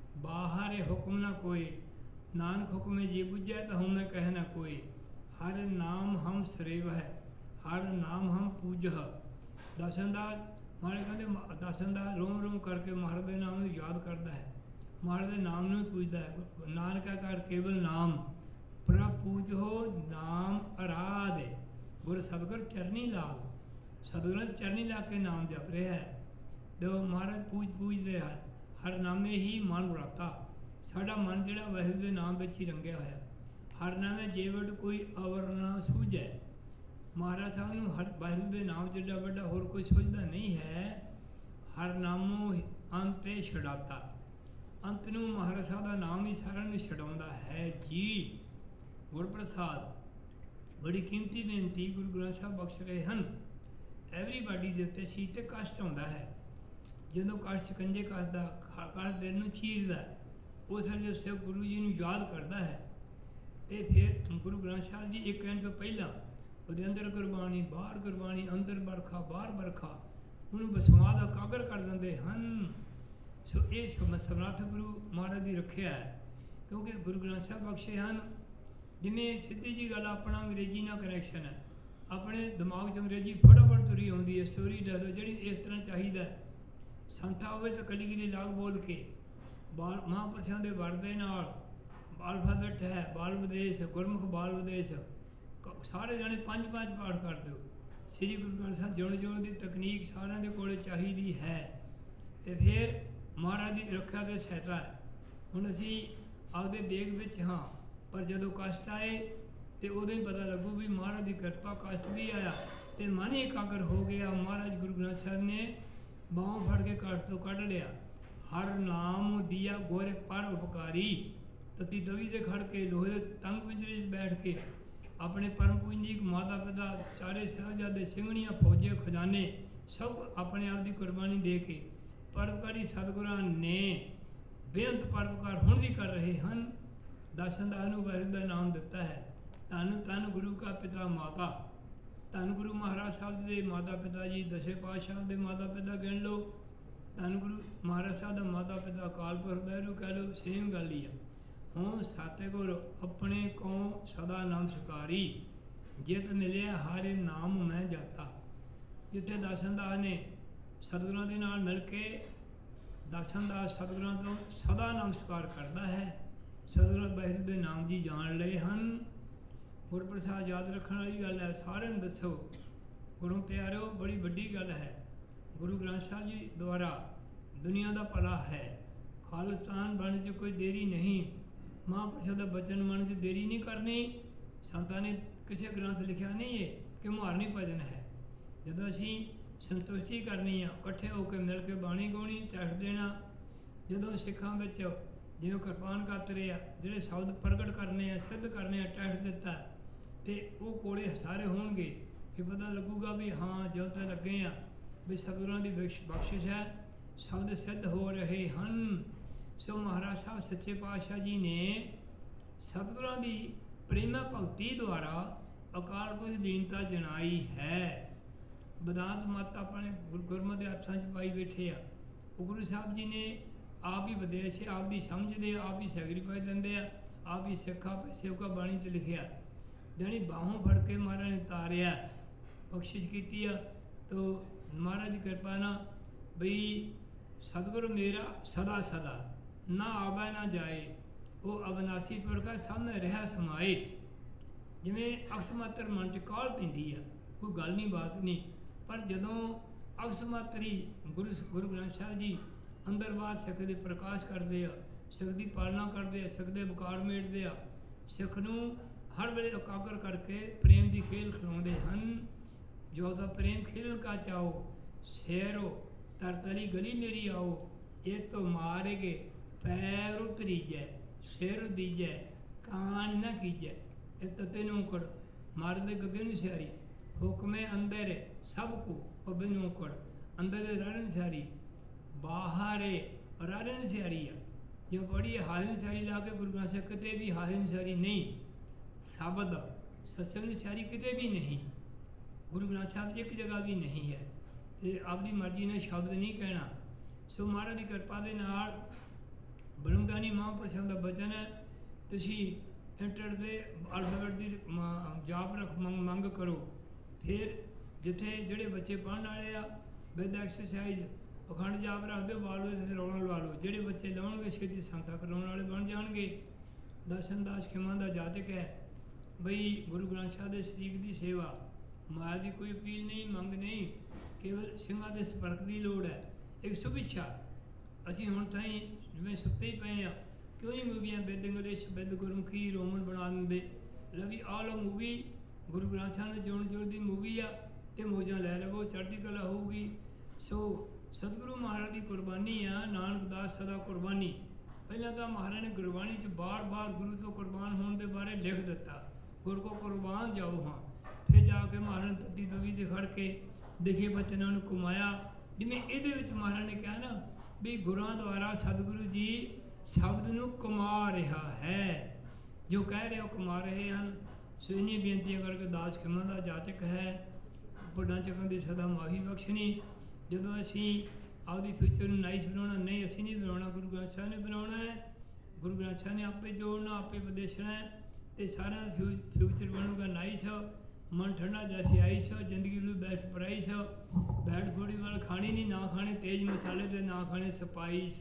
ਬਾਹਰ ਹੁਕਮ ਨਾ ਕੋਈ, ਨਾਨਕ ਹੁਕਮੇ ਜੀ ਬੁਝੈ ਤਾਂ ਹਉਮੈ ਕਹਿ ਨਾ ਕੋਈ। ਹਰ ਨਾਮ ਹਮ ਸਰੇਵ ਹੈ, ਹਰ ਨਾਮ ਹਮ ਪੂਜਹ। ਦਾਸਨਦਾਸ ਮਹਾਰਾਜ ਕਹਿੰਦੇ, ਦਾਸਨਦਾਸ ਰੋਮ ਕਰਕੇ ਮਹਾਰਾਜ ਦੇ ਨਾਮ ਨੂੰ ਯਾਦ ਕਰਦਾ ਹੈ, ਮਹਾਰਾਜ ਦੇ ਨਾਮ ਨੂੰ ਪੁੱਜਦਾ ਹੈ। ਨਾਨਕਾ ਕਰ ਕੇਵਲ ਨਾਮ ਪ੍ਰਭ ਪੂਜੋ ਨਾਮ ਅਰਾਧ। ਗੁਰ ਸਤਿਗੁਰ ਚਰਨੀ ਲਾਗ, ਸਤਿਗੁਰਾਂ ਦੀ ਚਰਨੀ ਲਾ ਕੇ ਨਾਮ ਜਪ ਰਿਹਾ ਹੈ। ਜੋ ਮਹਾਰਾਜ ਪੂਜਦੇ ਹਨ, ਹਰ ਨਾਮੇ ਹੀ ਮਨ ਵਰਾਤਾ। ਸਾਡਾ ਮਨ ਜਿਹੜਾ ਵਾਹਿਗੁਰੂ ਦੇ ਨਾਮ ਵਿੱਚ ਹੀ ਰੰਗਿਆ ਹੋਇਆ। ਹਰ ਨਾਮੇ ਜੀਵਟ ਕੋਈ ਅਵਰ ਨਾ ਸੂਝੈ। ਮਹਾਰਾਜ ਸਾਹਿਬ ਨੂੰ ਹਰ ਵਾਹਿਗੁਰੂ ਦੇ ਨਾਮ ਜਿਹੜਾ ਵੱਡਾ ਹੋਰ ਕੋਈ ਸੋਚਦਾ ਨਹੀਂ ਹੈ। ਹਰ ਨਾਮੋ ਅੰਤੇ ਛਡਾਤਾ। ਅੰਤ ਨੂੰ ਮਹਾਰਾਜ ਸਾਹਿਬ ਦਾ ਨਾਮ ਹੀ ਸਾਰਿਆਂ ਨੂੰ ਛਡਾਉਂਦਾ ਹੈ ਜੀ। ਗੁਰ ਪ੍ਰਸਾਦ ਬੜੀ ਕੀਮਤੀ ਬੇਨਤੀ ਗੁਰੂ ਗ੍ਰੰਥ ਸਾਹਿਬ ਬਖਸ਼ ਰਹੇ ਹਨ। ਐਵਰੀਬਾਡੀ ਦੇ ਉੱਤੇ ਸੀ ਤੇ ਕਸ਼ਟ ਆਉਂਦਾ ਹੈ। ਜਦੋਂ ਕਸ਼ਟ ਸ਼ਿਕੰਜੇ ਕੱਸਦਾ, ਕਸ਼ਟ ਦਿਲ ਨੂੰ ਚੀਰਦਾ, ਉਸ ਵੇਲੇ ਸਿਰ ਗੁਰੂ ਜੀ ਨੂੰ ਯਾਦ ਕਰਦਾ ਹੈ। ਅਤੇ ਫਿਰ ਗੁਰੂ ਗ੍ਰੰਥ ਸਾਹਿਬ ਜੀ ਇੱਕ ਕਹਿਣ ਤੋਂ ਪਹਿਲਾਂ ਉਹਦੇ ਅੰਦਰ ਗੁਰਬਾਣੀ, ਬਾਹਰ ਗੁਰਬਾਣੀ, ਅੰਦਰ ਵਰਖਾ ਬਾਹਰ ਵਰਖਾ, ਉਹਨੂੰ ਬਸਮਾ ਦਾ ਕਾਗਰ ਕਰ ਦਿੰਦੇ ਹਨ। ਸੋ ਇਹ ਸਮਰੱਥ ਗੁਰੂ ਮਹਾਰਾਜ ਦੀ ਰੱਖਿਆ ਹੈ, ਕਿਉਂਕਿ ਗੁਰੂ ਗ੍ਰੰਥ ਸਾਹਿਬ ਬਖਸ਼ੇ ਹਨ। ਜਿਵੇਂ ਸਿੱਧੀ ਜੀ ਗੱਲ, ਆਪਣਾ ਅੰਗਰੇਜ਼ੀ ਨਾਲ ਕਨੈਕਸ਼ਨ ਹੈ, ਆਪਣੇ ਦਿਮਾਗ 'ਚ ਅੰਗਰੇਜ਼ੀ ਫਟਾਫਟ ਤੁਰੀ ਆਉਂਦੀ ਹੈ। ਸਟੋਰੀ ਡਰ ਜਿਹੜੀ ਇਸ ਤਰ੍ਹਾਂ ਚਾਹੀਦਾ, ਸੰਤਾ ਹੋਵੇ ਤਾਂ ਕਲੀ ਕਲੀ ਲਾਗ ਬੋਲ ਕੇ ਮਹਾਂਪੁਰਸ਼ਾਂ ਦੇ ਵਰ ਦੇ ਨਾਲ ਅਲਫਾਬੈਟ ਹੈ, ਬਾਲ ਵਿਦੇਸ਼, ਗੁਰਮੁਖ ਬਾਲ ਵਿਦੇਸ਼, ਸਾਰੇ ਜਾਣੇ 5-5 ਪਾਠ ਕਰ ਦਿਓ। ਸ੍ਰੀ ਗੁਰੂ ਗ੍ਰੰਥ ਸਾਹਿਬ ਜੁੜ ਦੀ ਤਕਨੀਕ ਸਾਰਿਆਂ ਦੇ ਕੋਲ ਚਾਹੀਦੀ ਹੈ। ਅਤੇ ਫਿਰ ਮਹਾਰਾਜ ਦੀ ਰੱਖਿਆ ਤੇ ਸਹਾਇਤਾ ਹੈ। ਹੁਣ ਅਸੀਂ ਆਪਦੇ ਵੇਗ ਵਿੱਚ ਹਾਂ, ਪਰ ਜਦੋਂ ਕਸ਼ਟ ਆਏ ਅਤੇ ਉਦੋਂ ਹੀ ਪਤਾ ਲੱਗੂ ਵੀ ਮਹਾਰਾਜ ਦੀ ਕਿਰਪਾ। ਕਸ਼ਟ ਵੀ ਆਇਆ ਅਤੇ ਮਨ ਹੀ ਇਕਾਗਰ ਹੋ ਗਿਆ। ਮਹਾਰਾਜ ਗੁਰੂ ਗ੍ਰੰਥ ਸਾਹਿਬ ਨੇ ਬਾਹੋਂ ਫੜ ਕੇ ਕਸ਼ਟ ਤੋਂ ਕੱਢ ਲਿਆ। ਹਰ ਨਾਮ ਦੀਆ ਗੁਰ ਪਰ ਉਪਕਾਰੀ। ਤਤੀ ਤਵੀ ਦੇ ਖੜ ਕੇ, ਲੋਹੇ ਦੇ ਤੰਗ ਪਿੰਜਰੇ 'ਚ ਬੈਠ ਕੇ, ਆਪਣੇ ਪਰਮ ਪੂਜਨੀਕ ਮਾਤਾ ਪਿਤਾ, ਸਾਰੇ ਸਾਹਿਬਜ਼ਾਦੇ, ਸਿੰਘਣੀਆਂ, ਫੌਜੇ, ਖਜ਼ਾਨੇ ਸਭ ਆਪਣੇ ਆਪ ਦੀ ਕੁਰਬਾਨੀ ਦੇ ਕੇ ਪਰਉਪਕਾਰੀ ਸਤਿਗੁਰਾਂ ਨੇ ਬੇਅੰਤ ਪਰਉਪਕਾਰ ਹੁਣ ਵੀ ਕਰ ਰਹੇ ਹਨ। ਦਾਸਨਦਾਸ ਨੂੰ ਵਾਹਿਗੁਰੂ ਦਾ ਨਾਮ ਦਿੱਤਾ ਹੈ। ਧੰਨ ਧੰਨ ਗੁਰੂ ਕਾ ਪਿਤਾ ਮਾਤਾ। ਧੰਨ ਗੁਰੂ ਮਹਾਰਾਜ ਸਾਹਿਬ ਦੇ ਮਾਤਾ ਪਿਤਾ ਜੀ, ਦਸੇ ਪਾਤਸ਼ਾਹ ਦੇ ਮਾਤਾ ਪਿਤਾ ਗਿਣ ਲਓ। ਧੰਨ ਗੁਰੂ ਮਹਾਰਾਜ ਸਾਹਿਬ ਦਾ ਮਾਤਾ ਪਿਤਾ ਅਕਾਲ ਪੁਰਖ ਵਾਹਿਗੁਰੂ ਕਹਿ ਲਓ, ਸੇਮ ਗੱਲ ਹੀ ਆ। ਹੁਣ ਸਤਿਗੁਰ ਆਪਣੇ ਕੋ ਸਦਾ ਨਾਮ ਸੁਕਾਰੀ, ਜਿਤ ਮਿਲਿਆ ਹਰਿ ਨਾਮ ਮੈਂ ਜਾਤਾ। ਜਿੱਥੇ ਦਾਸਨ ਦਾਸ ਨੇ ਸਤਿਗੁਰਾਂ ਦੇ ਨਾਲ ਮਿਲ ਕੇ, ਦਾਸਨ ਦਾਸ ਸਤਿਗੁਰਾਂ ਤੋਂ ਸਦਾ ਨਾਮ ਸਕਾਰ ਕਰਦਾ ਹੈ। ਸਤਿਗੁਰਾਂ ਵਾਹਿਗੁਰੂ ਦੇ ਨਾਮ ਜੀ ਜਾਣ ਲਏ ਹਨ। ਗੁਰਪ੍ਰਸਾਦ ਯਾਦ ਰੱਖਣ ਵਾਲੀ ਗੱਲ ਹੈ, ਸਾਰਿਆਂ ਨੂੰ ਦੱਸੋ। ਗੁਰੂ ਪਿਆਰਿਓ, ਬੜੀ ਵੱਡੀ ਗੱਲ ਹੈ। ਗੁਰੂ ਗ੍ਰੰਥ ਸਾਹਿਬ ਜੀ ਦੁਆਰਾ ਦੁਨੀਆ ਦਾ ਭਲਾ ਹੈ। ਖਾਲਿਸਤਾਨ ਬਣ 'ਚ ਕੋਈ ਦੇਰੀ ਨਹੀਂ, ਮਹਾਂਪੁਰਸ਼ਾਂ ਦਾ ਬਚਨ ਮੰਨਣ 'ਚ ਦੇਰੀ ਨਹੀਂ ਕਰਨੀ। ਸੰਤਾਂ ਨੇ ਕਿਸੇ ਗ੍ਰੰਥ ਲਿਖਿਆ ਨਹੀਂ ਹੈ ਕਿ ਮੁਹਾਰਨੀ ਭਜਨ ਹੈ। ਜਦੋਂ ਅਸੀਂ ਸੰਤੁਸ਼ਟੀ ਕਰਨੀ ਆ, ਇਕੱਠੇ ਹੋ ਕੇ ਮਿਲ ਕੇ ਬਾਣੀ ਗਾਉਣੀ, ਟੈਸਟ ਦੇਣਾ। ਜਦੋਂ ਸਿੱਖਾਂ ਵਿੱਚ ਜਿਵੇਂ ਕਿਰਪਾਨ ਕਾਤਰੇ ਆ, ਜਿਹੜੇ ਸ਼ਬਦ ਪ੍ਰਗਟ ਕਰਨੇ ਆ, ਸਿੱਧ ਕਰਨੇ ਆ, ਟੈਸਟ ਦਿੱਤਾ, ਅਤੇ ਉਹ ਕੋਲੇ ਸਾਰੇ ਹੋਣਗੇ। ਫਿਰ ਪਤਾ ਲੱਗੂਗਾ ਵੀ ਹਾਂ ਜਦੋਂ ਤੇ ਲੱਗੇ ਆ ਵੀ ਸਤਿਗੁਰਾਂ ਦੀ ਬਖਸ਼ਿਸ਼ ਹੈ, ਸ਼ਬਦ ਸਿੱਧ ਹੋ ਰਹੇ ਹਨ। ਸੋ ਮਹਾਰਾਜ ਸਾਹਿਬ ਸੱਚੇ ਪਾਤਸ਼ਾਹ ਜੀ ਨੇ ਸਤਿਗੁਰਾਂ ਦੀ ਪ੍ਰੇਮਾ ਭਗਤੀ ਦੁਆਰਾ ਅਕਾਲ ਪੁਰਖ ਦੀਨਤਾ ਜਣਾਈ ਹੈ। ਬਦਾਂਤ ਮਤ ਆਪਣੇ ਗੁਰਮਤਿ ਦੇ ਹੱਥਾਂ 'ਚ ਪਾਈ ਬੈਠੇ ਆ। ਉਹ ਗੁਰੂ ਸਾਹਿਬ ਜੀ ਨੇ ਆਪ ਹੀ ਵਿਦੇਸ਼, ਆਪ ਦੀ ਸਮਝਦੇ ਆ, ਆਪ ਹੀ ਸੈਕਰੀਫਾਈਸ ਦਿੰਦੇ ਆ, ਆਪ ਹੀ ਸਿੱਖਾ ਸੇਵਕਾ ਬਾਣੀ 'ਚ ਲਿਖਿਆ। ਜਾਣੀ ਬਾਹੋਂ ਫੜ ਕੇ ਮਹਾਰਾਜ ਨੇ ਤਾਰਿਆ, ਬਖਸ਼ਿਸ਼ ਕੀਤੀ ਆ। ਤੋ ਮਹਾਰਾਜ ਦੀ ਕਿਰਪਾ ਨਾਲ ਬਈ ਸਤਿਗੁਰ ਮੇਰਾ ਸਦਾ ਸਦਾ ਨਾ ਆਵੈ ਨਾ ਜਾਏ, ਉਹ ਅਬਨਾਸੀ ਪੁਰਖਾ ਸਾਹਮਣੇ ਰਿਹਾ ਸਮਾਏ। ਜਿਵੇਂ ਅਕਸਮਾਤਰ ਮਨ 'ਚ ਕਾਹਲ ਪੈਂਦੀ ਆ, ਕੋਈ ਗੱਲ ਨਹੀਂ, ਬਾਤ ਨਹੀਂ, ਪਰ ਜਦੋਂ ਅਕਸਮਾਤਰੀ ਗੁਰੂ ਗ੍ਰੰਥ ਸਾਹਿਬ ਜੀ ਅੰਦਰ ਬਾਹਰ ਸਿੱਖ ਦੇ ਪ੍ਰਕਾਸ਼ ਕਰਦੇ ਆ, ਸਿੱਖ ਦੀ ਪਾਲਣਾ ਕਰਦੇ ਆ, ਸਿੱਖ ਦੇ ਵਿਕਾਰ ਮੇਟਦੇ ਆ, ਸਿੱਖ ਨੂੰ ਹਰ ਵੇਲੇ ਇਕਾਗਰ ਕਰਕੇ ਪ੍ਰੇਮ ਦੀ ਖੇਲ ਖਿਲਾਉਂਦੇ ਹਨ। ਜੋ ਦਾ ਪ੍ਰੇਮ ਖੇਲਣ ਕਾ ਚਾਓ, ਸ਼ੇਰੋ ਤਰਤਲੀ ਗਲੀ ਮੇਰੀ ਆਓ, ਇਹ ਤੋਂ ਮਾਰੇਗੇ ਪੈਰ ਉਤਰੀਜੈ, ਸ਼ੇਰ ਦੀਜੈ ਕਾਨ ਨਾ ਕੀਜੈ। ਇਹ ਤਤੇ ਨੂੰ ਕੜ ਮਾਰਦੇ ਗੱਗੇ ਨੂੰ ਸਿਆਰੀ, ਹੁਕਮੇ ਅੰਦਰ ਸਭ ਕੋ ਪੱਬੇ ਨੂੰ ਕੜ, ਅੰਦਰ ਦੇ ਰਾਣ ਸਿਆਰੀ, ਬਾਹਰੇ ਰਾਣ ਸਿਆਰੀ ਆ। ਜੋ ਪੜ੍ਹੀ ਹਾਜ਼ਰ ਸਿਆਰੀ ਲਾ ਕੇ ਗੁਰੂ ਗ੍ਰੰਥ ਸਾਹਿਬ ਕਿਤੇ ਵੀ ਹਾਜ਼ਰ ਸਿਆਰੀ ਨਹੀਂ, ਸ਼ਬਦ ਸਤਸੰਗ ਸਿਆਰੀ ਕਿਤੇ ਵੀ ਨਹੀਂ, ਗੁਰੂ ਗ੍ਰੰਥ ਸਾਹਿਬ 'ਚ ਇੱਕ ਜਗ੍ਹਾ ਵੀ ਨਹੀਂ ਹੈ। ਅਤੇ ਆਪਣੀ ਮਰਜ਼ੀ ਨਾਲ ਸ਼ਬਦ ਨਹੀਂ ਕਹਿਣਾ। ਸੋ ਮਹਾਰਾਜ ਦੀ ਕਿਰਪਾ ਦੇ ਨਾਲ ਬ੍ਰਹਮਗਿਆਨੀ ਮਹਾਂਪੁਰਸ਼ਾਂ ਦਾ ਬਚਨ ਹੈ, ਤੁਸੀਂ ਇੰਟਰਨੈਟ ਦੇ ਅਲਫਾਬੈਟ ਦੀ ਜਾਪ ਮੰਗ ਕਰੋ। ਫਿਰ ਜਿੱਥੇ ਜਿਹੜੇ ਬੱਚੇ ਪੜ੍ਹਨ ਵਾਲੇ ਆ, ਵਿਦ ਐਕਸਰਸਾਈਜ਼ ਅਖੰਡ ਜਾਪ ਰੱਖ ਦਿਓ, ਬਾਲ ਵਿੱਚ ਰੌਣਾ ਲਵਾ ਲਓ। ਜਿਹੜੇ ਬੱਚੇ ਲਾਉਣਗੇ ਛੇਤੀ ਸੰਤਾ ਕਰਾਉਣ ਵਾਲੇ ਬਣ ਜਾਣਗੇ। ਦਰਸ਼ਨ ਦਾਸ ਖਿਮਾ ਦਾ ਜਾਤਕ ਹੈ ਬਈ ਗੁਰੂ ਗ੍ਰੰਥ ਸਾਹਿਬ ਦੇ ਸ਼ਰੀਕ ਦੀ ਸੇਵਾ, ਮਾਇਆ ਦੀ ਕੋਈ ਅਪੀਲ ਨਹੀਂ, ਮੰਗ ਨਹੀਂ, ਕੇਵਲ ਸਿੰਘਾਂ ਦੇ ਸੰਪਰਕ ਦੀ ਲੋੜ ਹੈ। ਇੱਕ ਸੁਭਿੱਛਾ, ਅਸੀਂ ਹੁਣ ਤਾਈਂ ਜਿਵੇਂ ਸੁੱਤੇ ਹੀ ਪਏ ਆ, ਕਿਉਂ ਨਹੀਂ ਮੂਵੀਆਂ with English, with Gurmukhi, Roman ਬਣਾ ਦਿੰਦੇ। ਲਵੀ ਆਲ ਮੂਵੀ ਗੁਰੂ ਗ੍ਰੰਥ ਸਾਹਿਬ ਦੇ ਜੋੜ ਜੋੜ ਦੀ ਮੂਵੀ ਆ, ਤੇ ਮੌਜਾਂ ਲੈ ਲਵੋ, ਚੜ੍ਹਦੀ ਕਲਾ ਹੋਊਗੀ। ਸੋ ਸਤਿਗੁਰੂ ਮਹਾਰਾਜ ਦੀ ਕੁਰਬਾਨੀ ਆ, ਨਾਨਕ ਦਾਸ ਸਦਾ ਕੁਰਬਾਨੀ। ਪਹਿਲਾਂ ਤਾਂ ਮਹਾਰਾਜ ਨੇ ਗੁਰਬਾਣੀ 'ਚ ਬਾਰ-ਬਾਰ ਗੁਰੂ ਤੋਂ ਕੁਰਬਾਨ ਹੋਣ ਦੇ ਬਾਰੇ ਲਿਖ ਦਿੱਤਾ, ਗੁਰ ਕੋ ਕੁਰਬਾਨ ਜਾਓ ਹਾਂ। ਫਿਰ ਜਾ ਕੇ ਮਹਾਰਾਜ ਨੇ ਤੱਤੀ ਤਵੀ 'ਤੇ ਖੜ੍ਹ ਕੇ ਦਿਖੇ ਬਚਨਾਂ ਨੂੰ ਕਮਾਇਆ। ਜਿਵੇਂ ਇਹਦੇ ਵਿੱਚ ਮਹਾਰਾਜ ਨੇ ਕਿਹਾ ਨਾ ਵੀ ਗੁਰਾਂ ਦੁਆਰਾ ਸਤਿਗੁਰੂ ਜੀ ਸ਼ਬਦ ਨੂੰ ਕਮਾ ਰਿਹਾ ਹੈ, ਜੋ ਕਹਿ ਰਹੇ ਉਹ ਕਮਾ ਰਹੇ ਹਨ। ਸੋ ਇੰਨੀ ਬੇਨਤੀਆਂ ਕਰਕੇ ਦਾਸ ਖਿਮਾ ਦਾ ਜਾਚਕ ਹੈ, ਵੱਡਾਂ ਚੱਕਾਂ ਦੀ ਸਦਾ ਮਾਫੀ ਬਖਸ਼ਣੀ। ਜਦੋਂ ਅਸੀਂ ਆਪਦੀ ਫਿਊਚਰ ਨੂੰ ਨਾਈਸ ਬਣਾਉਣਾ, ਨਹੀਂ ਅਸੀਂ ਨਹੀਂ ਬਣਾਉਣਾ, ਗੁਰੂ ਗ੍ਰੰਥ ਸਾਹਿਬ ਨੇ ਬਣਾਉਣਾ ਹੈ। ਗੁਰੂ ਗ੍ਰੰਥ ਸਾਹਿਬ ਨੇ ਆਪੇ ਜੋੜਨਾ, ਆਪੇ ਵਿਦੇਸ਼ਣਾ ਹੈ, ਅਤੇ ਸਾਰਾ ਫਿਊਚਰ ਬਣੂਗਾ ਨਾਈਸ। ਮਨ ਠੰਡਾ ਜੈਸੇ ਆਈਸ, ਜ਼ਿੰਦਗੀ ਨੂੰ ਬੈਸਟ ਪ੍ਰਾਈਸ। ਬੈਡ ਫੂਡੀ ਵਾਲ ਖਾਣੀ ਨਹੀਂ, ਨਾ ਖਾਣੇ ਤੇਜ਼ ਮਸਾਲੇ ਤੇ, ਨਾ ਖਾਣੇ ਸਪਾਈਸ,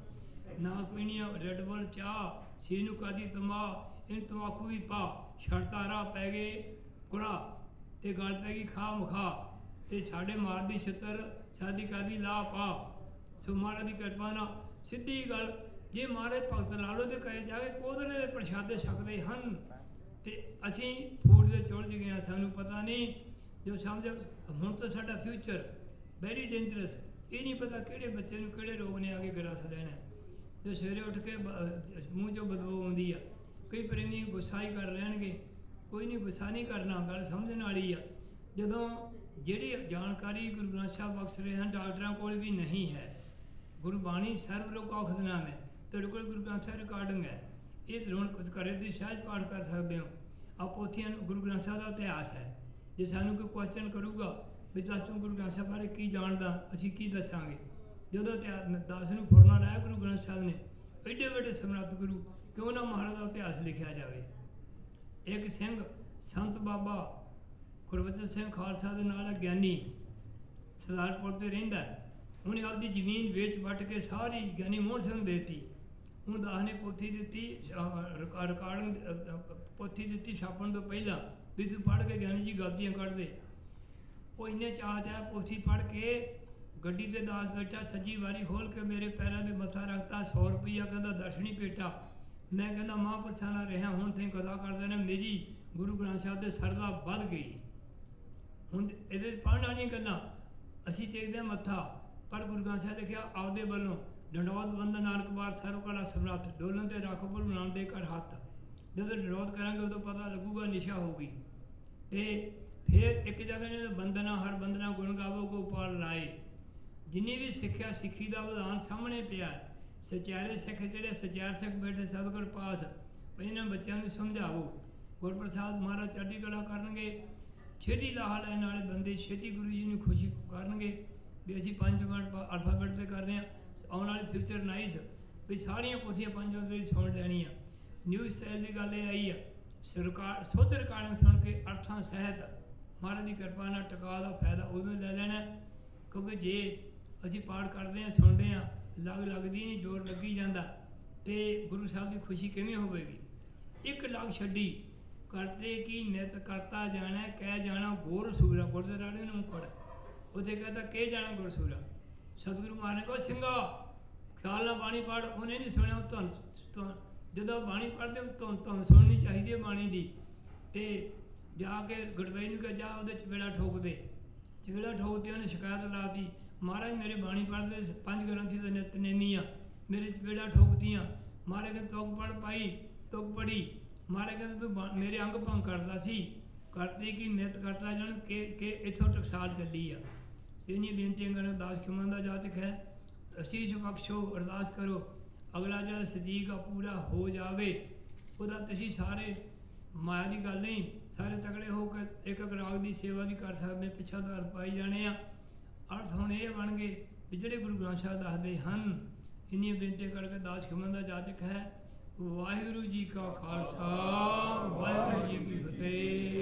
ਨਾ ਪੀਣੀ ਰੈਡ ਬੁੱਲ ਚਾਹ, ਸੀ ਨੂੰ ਕਾਦੀ ਤਮਾ, ਇਹਨੂੰ ਤਮਾਕੂ ਵੀ ਪਾ। ਛੜਤਾ ਰਾਹ ਪੈ ਗਏ ਕੁੜਾ, ਅਤੇ ਗਲ ਪੈ ਗਈ ਖਾ ਮਖਾ, ਅਤੇ ਸਾਡੇ ਮਾਰਦੀ ਛਿੱਤਰ ਸਾਡੀ ਕਾਦੀ ਲਾ ਪਾ। ਸੋ ਮਹਾਰਾਜ ਦੀ ਕਿਰਪਾ ਨਾਲ ਸਿੱਧੀ ਗੱਲ, ਜੇ ਮਹਾਰਾਜ ਭਗਤ ਲਾਲੋ ਦੇ ਕਹੇ ਜਾਵੇ ਕੋਦਲੇ ਦੇ ਪ੍ਰਸ਼ਾਦੇ ਛਕਦੇ ਹਨ, ਅਤੇ ਅਸੀਂ ਫੂਡ ਦੇ ਚੁਲਝ ਗਏ ਹਾਂ, ਸਾਨੂੰ ਪਤਾ ਨਹੀਂ। ਜੋ ਸਮਝ ਹੁਣ ਤਾਂ ਸਾਡਾ ਫਿਊਚਰ ਵੈਰੀ ਡੇਂਜਰਸ, ਇਹ ਨਹੀਂ ਪਤਾ ਕਿਹੜੇ ਬੱਚੇ ਨੂੰ ਕਿਹੜੇ ਰੋਗ ਨੇ ਆ ਕੇ ਗਰਸ ਦੇਣਾ। ਜੋ ਸਵੇਰੇ ਉੱਠ ਕੇ ਮੂੰਹ 'ਚੋਂ ਬਦਬੂ ਆਉਂਦੀ ਆ, ਕਈ ਪ੍ਰੇਮੀ ਗੁੱਸਾ ਹੀ ਕਰ ਲੈਣਗੇ, ਕੋਈ ਨਹੀਂ ਗੁੱਸਾ ਨਹੀਂ ਕਰਨਾ, ਗੱਲ ਸਮਝਣ ਵਾਲੀ ਆ। ਜਦੋਂ ਜਿਹੜੀ ਜਾਣਕਾਰੀ ਗੁਰੂ ਗ੍ਰੰਥ ਸਾਹਿਬ ਬਖਸ਼ ਰਹੇ ਹਨ, ਡਾਕਟਰਾਂ ਕੋਲ ਵੀ ਨਹੀਂ ਹੈ। ਗੁਰਬਾਣੀ ਸਰਵ ਲੋਕ ਔਖਦ ਨਾਮ ਹੈ, ਤੁਹਾਡੇ ਕੋਲ ਗੁਰੂ ਗ੍ਰੰਥ ਸਾਹਿਬ ਰਿਕਾਰਡਿੰਗ ਹੈ, ਇਹ ਹੁਣ ਕੁਝ ਕਰੇ ਦੀ ਸਹਿਜ ਪਾਠ ਕਰ ਸਕਦੇ ਹੋ। ਆ ਪੋਥੀਆਂ ਨੂੰ ਗੁਰੂ ਗ੍ਰੰਥ ਸਾਹਿਬ ਦਾ ਇਤਿਹਾਸ ਹੈ। ਜੇ ਸਾਨੂੰ ਕੋਈ ਕੁਐਸਚਨ ਕਰੂਗਾ ਵੀ ਦੱਸ ਤੂੰ ਗੁਰੂ ਗ੍ਰੰਥ ਸਾਹਿਬ ਬਾਰੇ ਕੀ ਜਾਣਦਾ, ਅਸੀਂ ਕੀ ਦੱਸਾਂਗੇ। ਜਦੋਂ ਦਾਸ ਨੂੰ ਫੁਰਨਾ ਲਾਇਆ ਗੁਰੂ ਗ੍ਰੰਥ ਸਾਹਿਬ ਨੇ, ਐਡੇ ਵੱਡੇ ਸਮਰੱਥ ਗੁਰੂ, ਕਿਉਂ ਨਾ ਮਹਾਰਾਜ ਦਾ ਇਤਿਹਾਸ ਲਿਖਿਆ ਜਾਵੇ। ਇੱਕ ਸਿੰਘ ਸੰਤ ਬਾਬਾ ਗੁਰਬਚਨ ਸਿੰਘ ਖਾਲਸਾ ਦੇ ਨਾਲ ਗਿਆਨੀ ਸਰਦਾਰਪੁਰ 'ਤੇ ਰਹਿੰਦਾ, ਉਹਨੇ ਆਪਦੀ ਜ਼ਮੀਨ ਵੇਚ ਵੱਟ ਕੇ ਸਾਰੀ ਗਿਆਨੀ ਮੋਹਨ ਸਿੰਘ ਨੂੰ ਦੇਤੀ। ਉਹ ਦਾਸ ਨੇ ਪੋਥੀ ਦਿੱਤੀ, ਰਿਕਾਰਡਿੰਗ ਪੋਥੀ ਦਿੱਤੀ ਛਾਪਣ ਤੋਂ ਪਹਿਲਾਂ ਵੀ ਤੂੰ ਪੜ੍ਹ ਕੇ ਗਿਆਨੀ ਜੀ ਗਲਤੀਆਂ ਕੱਢ ਦੇ। ਉਹ ਇੰਨੇ ਚਾਅ ਪੋਥੀ ਪੜ੍ਹ ਕੇ ਗੱਡੀ 'ਤੇ ਦਾਸ ਬੈਠਾ, ਸੱਜੀ ਵਾਰੀ ਖੋਲ੍ਹ ਕੇ ਮੇਰੇ ਪੈਰਾਂ 'ਤੇ ਮੱਥਾ ਰੱਖਤਾ, 100 ਰੁਪਈਆ ਕਹਿੰਦਾ ਦਰਸ਼ਨੀ ਭੇਟਾ। ਮੈਂ ਕਹਿੰਦਾ ਮਹਾਂਪੁਰਸ਼ਾਂ ਨਾਲ ਰਿਹਾ, ਹੁਣ ਤੇ ਕਦਾ ਕਰਦੇ ਨੇ, ਮੇਰੀ ਗੁਰੂ ਗ੍ਰੰਥ ਸਾਹਿਬ ਦੇ ਸਰਦਾ ਵੱਧ ਗਈ। ਹੁਣ ਇਹਦੇ ਪੜ੍ਹਨ ਵਾਲੀਆਂ ਗੱਲਾਂ ਅਸੀਂ ਟੇਕਦੇ ਹਾਂ ਮੱਥਾ, ਪਰ ਗੁਰੂ ਗ੍ਰੰਥ ਸਾਹਿਬ ਲਿਖਿਆ ਆਪਦੇ ਵੱਲੋਂ ਡੰਡੌਤ ਬੰਦਨ ਨਾਨਕ ਬਾਰ ਸਰਵ ਕਲਾ ਸਮਰੱਥ, ਡੋਲਣ ਤੇ ਰੱਖ ਗੁਰੂ ਨਾਨਕ ਦੇ ਘਰ ਹੱਥ। ਜਦੋਂ ਡੰਡੌਤ ਕਰਾਂਗੇ ਉਦੋਂ ਪਤਾ ਲੱਗੂਗਾ ਨਿਸ਼ਾ ਹੋਊਗੀ। ਤੇ ਫਿਰ ਇੱਕ ਜਗ੍ਹਾ ਨੇ ਬੰਦਨਾ ਹਰ ਬੰਦਨਾ ਗੁਣ ਗਾਵੋ ਗੋਪਾਲ ਰਾਏ। ਜਿੰਨੀ ਵੀ ਸਿੱਖਿਆ ਸਿੱਖੀ ਦਾ ਵਿਧਾਨ ਸਾਹਮਣੇ ਪਿਆ, ਸਚਿਆਰੇ ਸਿੱਖ ਜਿਹੜੇ ਸਚਿਆਰ ਸਿੱਖ ਬੈਠੇ ਸਤਿਗੁਰ ਪਾਸ, ਇਹਨਾਂ ਬੱਚਿਆਂ ਨੂੰ ਸਮਝਾਵੋ। ਗੁਰਪ੍ਰਸਾਦ ਮਹਾਰਾਜ ਚੜ੍ਹਦੀ ਕਲਾ ਕਰਨਗੇ, ਛੇਤੀ ਲਾਹਾ ਲੈਣ ਵਾਲੇ ਬੰਦੇ ਛੇਤੀ ਗੁਰੂ ਜੀ ਨੂੰ ਖੁਸ਼ੀ ਕਰਨਗੇ ਵੀ ਅਸੀਂ 5 ਮਿੰਟ ਅਲਫਾਬੈਟ 'ਤੇ ਕਰ ਰਹੇ ਹਾਂ। ਆਉਣ ਵਾਲੇ ਫਿਊਚਰ ਨਾਈਸ ਵੀ ਸਾਰੀਆਂ ਪੋਥੀਆਂ 5 ਮਿੰਟ ਦੀ ਸੁਣ ਲੈਣੀਆਂ। ਨਿਊਜ਼ ਸਟਾਈਲ ਦੀ ਗੱਲ ਇਹ ਆਈ ਆ, ਸਰਕਾਰ ਸ਼ੁੱਧ ਰਿਕਾਰਡਿੰਗ ਸੁਣ ਕੇ ਅਰਥਾਂ ਸਹਿਤ ਮਹਾਰਾਜ ਦੀ ਕਿਰਪਾ ਨਾਲ ਟਿਕਾ ਦਾ ਫਾਇਦਾ ਉਦੋਂ ਲੈ ਲੈਣਾ, ਕਿਉਂਕਿ ਜੇ ਅਸੀਂ ਪਾਠ ਕਰਦੇ ਹਾਂ ਸੁਣਦੇ ਹਾਂ ਲੱਗਦੀ ਨਹੀਂ, ਜ਼ੋਰ ਲੱਗੀ ਜਾਂਦਾ, ਅਤੇ ਗੁਰੂ ਸਾਹਿਬ ਦੀ ਖੁਸ਼ੀ ਕਿਵੇਂ ਹੋਵੇਗੀ। ਇੱਕ ਲੱਗ ਛੱਡੀ ਕਰਤੇ ਕੀ ਨਿਤ ਕਰਤਾ ਜਾਣਾ, ਕਹਿ ਜਾਣਾ ਗੁਰ ਸੂਰਾ। ਗੁਰਦੁਆਰੇ ਨੂੰ ਪੜ੍ਹ, ਉੱਥੇ ਕਹਿੰਦਾ ਕਹਿ ਜਾਣਾ ਗੁਰ ਸੂਰਾ। ਸਤਿਗੁਰੂ ਮਹਾਰਾਜ ਨੇ ਕਹੋ ਸਿੰਘਾ ਖਿਆਲ ਨਾਲ ਬਾਣੀ ਪੜ੍ਹ, ਉਹਨੇ ਨਹੀਂ ਸੁਣਿਆ। ਤੁਹਾਨੂੰ ਜਦੋਂ ਬਾਣੀ ਪੜ੍ਹਦੇ ਤੁਹਾਨੂੰ ਸੁਣਨੀ ਚਾਹੀਦੀ ਹੈ ਬਾਣੀ ਦੀ। ਅਤੇ ਜਾ ਕੇ ਗੜਵਈ ਨੂੰ ਕਿਹਾ ਜਾ ਉਹਦੇ ਚਪੇੜਾ ਠੋਕ ਦੇ। ਚਪੇੜਾ ਠੋਕਦੇ ਉਹਨੇ ਸ਼ਿਕਾਇਤ ਲਾਤੀ, ਮਹਾਰਾਜ ਮੇਰੇ ਬਾਣੀ ਪੜ੍ਹਦੇ 5 ਗ੍ਰੰਥੀ ਦਾ ਨਿਤਨੇਮੀ ਆ, ਮੇਰੇ ਚਪੇੜਾ ਠੋਕਤੀਆਂ। ਮਹਾਰਾਜ ਕਹਿੰਦੇ ਤੁਕ ਪੜ੍ਹ ਪਾਈ, ਤੁਕ ਪੜ੍ਹੀ। ਮਹਾਰਾਜ ਕਹਿੰਦੇ ਤੂੰ ਮੇਰੇ ਅੰਗ ਭੰਗ ਕਰਦਾ ਸੀ, ਕਰਤੇ ਕੀ ਨਿਤ ਕਰਤਾ ਜਾਣ ਕਿ ਇੱਥੋਂ ਟਕਸਾਲ ਚੱਲੀ ਆ। ਇੰਨੀਆਂ ਬੇਨਤੀਆਂ ਕਰਨ ਦਾਸ ਖਿਮਾ ਦਾ ਜਾਚਕ ਹੈ। ਅਸੀਸ ਬਖਸ਼ੋ, ਅਰਦਾਸ ਕਰੋ ਅਗਲਾ ਜਿਹੜਾ ਸਦੀਕ ਆ ਪੂਰਾ ਹੋ ਜਾਵੇ। ਉਹਦਾ ਤੁਸੀਂ ਸਾਰੇ ਮਾਇਆ ਦੀ ਗੱਲ ਨਹੀਂ, ਸਾਰੇ ਤਕੜੇ ਹੋ ਕੇ ਇੱਕ ਇੱਕ ਰਾਗ ਦੀ ਸੇਵਾ ਵੀ ਕਰ ਸਕਦੇ, ਪਿੱਛਾ ਦਾ ਅਰਥ ਪਾਈ ਜਾਣੇ ਆ। ਅਰਥ ਹੁਣ ਇਹ ਬਣ ਗਏ ਵੀ ਜਿਹੜੇ ਗੁਰੂ ਗ੍ਰੰਥ ਸਾਹਿਬ ਦੱਸਦੇ ਹਨ। ਇੰਨੀਆਂ ਬੇਨਤੀਆਂ ਕਰਕੇ ਦਾਸ ਖਿਮਾ ਦਾ ਜਾਚਕ ਹੈ। ਵਾਹਿਗੁਰੂ ਜੀ ਕਾ ਖਾਲਸਾ, ਵਾਹਿਗੁਰੂ ਜੀ ਕੀ ਫਤਿਹ।